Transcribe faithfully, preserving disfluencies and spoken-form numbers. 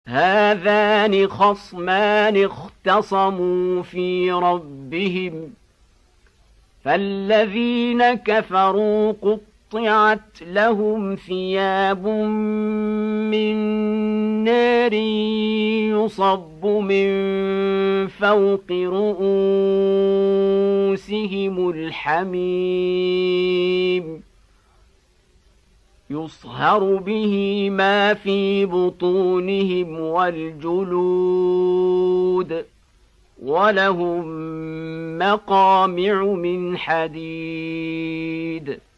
هذان خصمان اختصموا في ربهم فالذين كفروا قطعت لهم ثياب من نار يصب من فوق رؤوسهم الحميم يصهر به ما في بطونهم والجلود ولهم مقامع من حديد